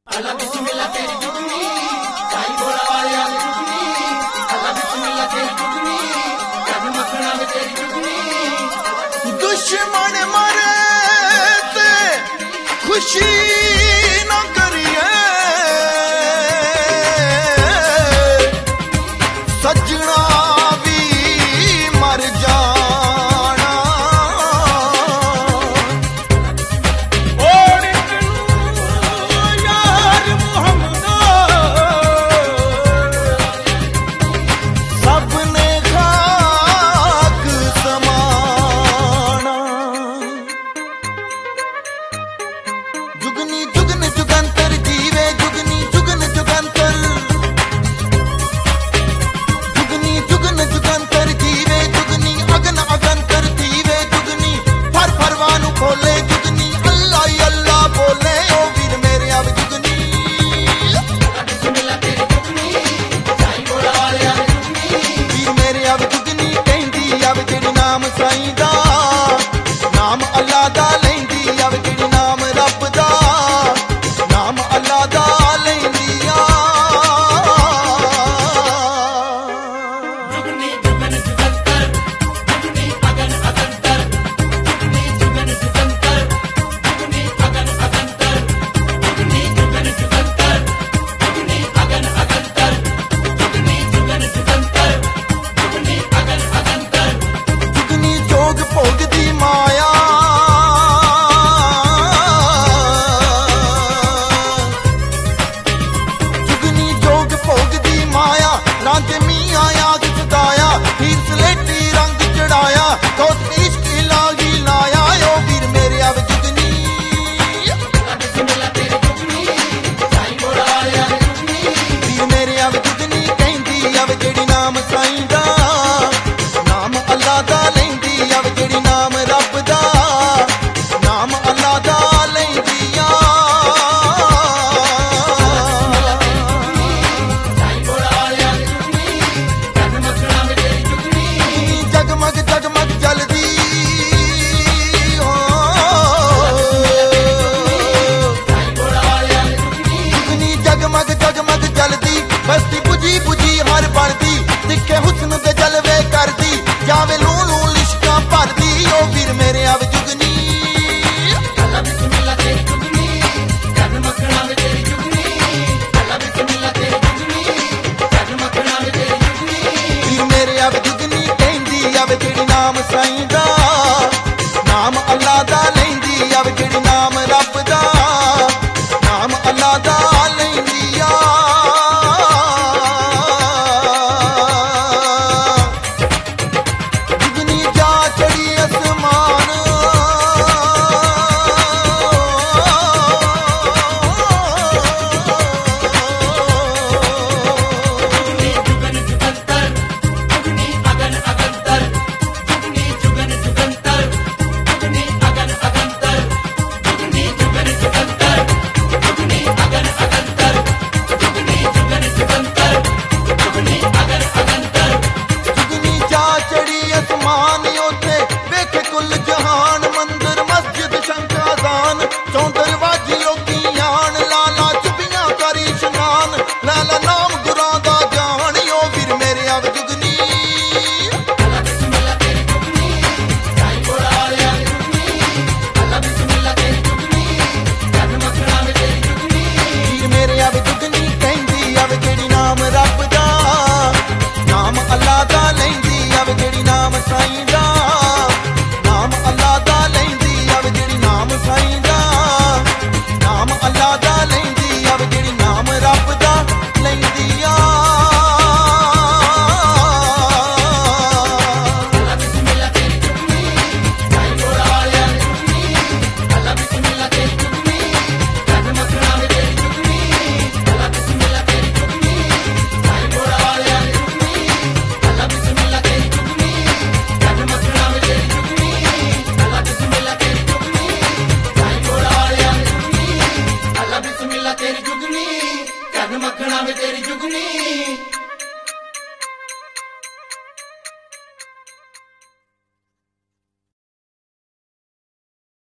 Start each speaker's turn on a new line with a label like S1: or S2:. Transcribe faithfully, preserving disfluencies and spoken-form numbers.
S1: अल्लाह बिस्मिल्लाह तेरी जुगनी साईं भोला वाले आले जुगनी अल्लाह बिस्मिल्लाह तेरी जुगनी जग मखना में तेरी जुगनी
S2: दुश्मन मरे ते खुशी ना करिए सजना भी मर जाना और यार मुहम्मद सबने खाक समाना जुगनी जुगन जुगंतर जीवे जुगनी जुगन जुगंतर जुगनी जुगन जुगंतर जीवे जुगनी अगन अगंतर जीवे जुगनी फर फरवानु खोले जुगनी अल्लाह ही अल्लाह बोले ओ वीर मेरे अब जुगनी
S1: बिस्मिल्लाह तेरी जुगनी साईं भोला वाले आले जुगनी
S2: वीर मेरे अब जुगनी कहंदी अब जेड़ी नाम साईं दा नाम अल्लाह दा लैंदी अब जेड़ी नाम रब दा नाम अल्लाह दा लैंदी आ
S1: जुगनी जुगन जुगंतर जुगनी अगन अगंतर जुगनी जुगन जुगंतर जुगनी अगन अगंतर जुगनी जुगन जुगंतर जुगनी अगन अगंतर जुगनी जुगन जुगंतर जुगनी अगन अगंतर
S2: जुगनी जोग भोग दी माया जुगनी जोग भोग दी माया रांझ मियां याद सदाया हीर सलेटी रंग चढ़ाया दोस्त इश्क लागी लाया ओ वीर मेरे अब जुगनी
S1: बिस्मिल्लाह तेरी जुगनी साईं भोला वाले आले जुगनी
S2: वीर मेरे अब जुगनी कहंदी अब जेड़ी नाम साईं दा नाम अल्लाह दा लैंदी अब जेड़ी नाम रब दा नाम अल्लाह दा लैंदी आ
S1: साईं भोला वाले आले जुगनी जग मखना में तेरी जुगनी
S2: जगमग जगमग जलदी हो
S1: साईं भोला वाले आले जुगनी
S2: जुगनी जगमग जगमग जलदी बस्ती बुझी बुझी हर बनदी दिखे हुस्न दे जलवे करदी जावे लू लू लिशकां भरदी ओ वीर मेरे अब जुगनी
S1: अल्लाह बिस्मिल्लाह तेरी जुगनी जग मखना में तेरी जुगनी अल्लाह बिस्मिल्लाह तेरी जुगनी जग मखना में तेरी जुगनी
S2: वीर मेरे अब जुगनी कहंदी अब जेड़ी नाम साईं